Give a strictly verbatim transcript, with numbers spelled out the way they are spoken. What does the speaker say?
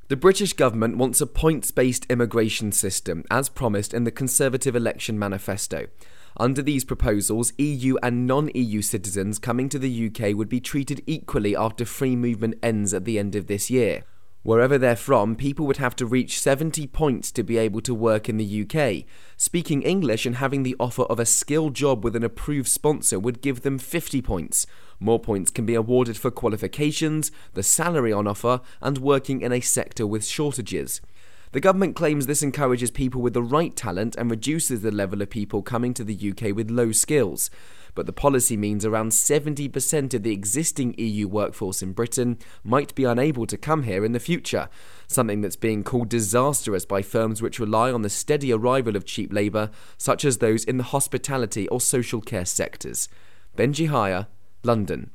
The British government wants a points-based immigration system, as promised in the Conservative election manifesto. Under these proposals, E U and non-E U citizens coming to the U K would be treated equally after free movement ends at the end of this year. Wherever they're from, people would have to reach seventy points to be able to work in the U K. Speaking English and having the offer of a skilled job with an approved sponsor would give them fifty points. More points can be awarded for qualifications, the salary on offer, and working in a sector with shortages. The government claims this encourages people with the right talent and reduces the level of people coming to the U K with low skills. But the policy means around seventy percent of the existing E U workforce in Britain might be unable to come here in the future, something that's being called disastrous by firms which rely on the steady arrival of cheap labour, such as those in the hospitality or social care sectors. Benji Hire, London.